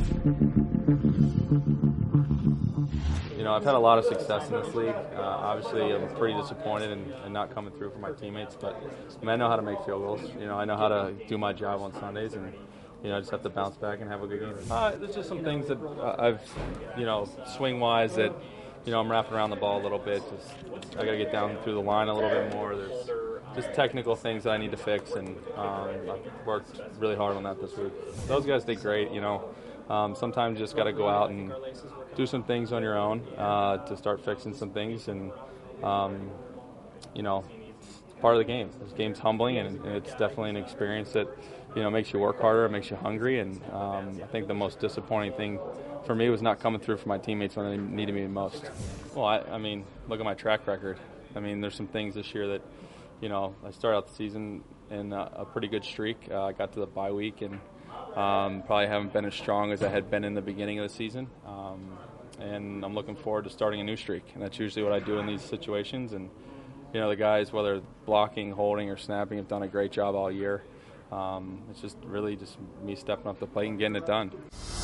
You know, I've had a lot of success in this league. Obviously, I'm pretty disappointed in not coming through for my teammates, but I mean, I know how to make field goals. You know, I know how to do my job on Sundays, and you know, I just have to bounce back and have a good game. There's just some things that I've, you know, swing-wise that, you know, I'm wrapping around the ball a little bit. Just I got to get down through the line a little bit more. There's just technical things that I need to fix, and I've worked really hard on that this week. Those guys did great. You know, sometimes you just got to go out and do some things on your own to start fixing some things, and you know, it's part of the game. This game's humbling, and it's definitely an experience that, you know, makes you work harder, it makes you hungry, and I think the most disappointing thing for me was not coming through for my teammates when they needed me the most. Well, I mean, look at my track record. I mean, there's some things this year that, you know, I started out the season in a pretty good streak. I got to the bye week and probably haven't been as strong as I had been in the beginning of the season. And I'm looking forward to starting a new streak. And that's usually what I do in these situations. And, you know, the guys, whether blocking, holding, or snapping, have done a great job all year. It's just really just me stepping up the plate and getting it done.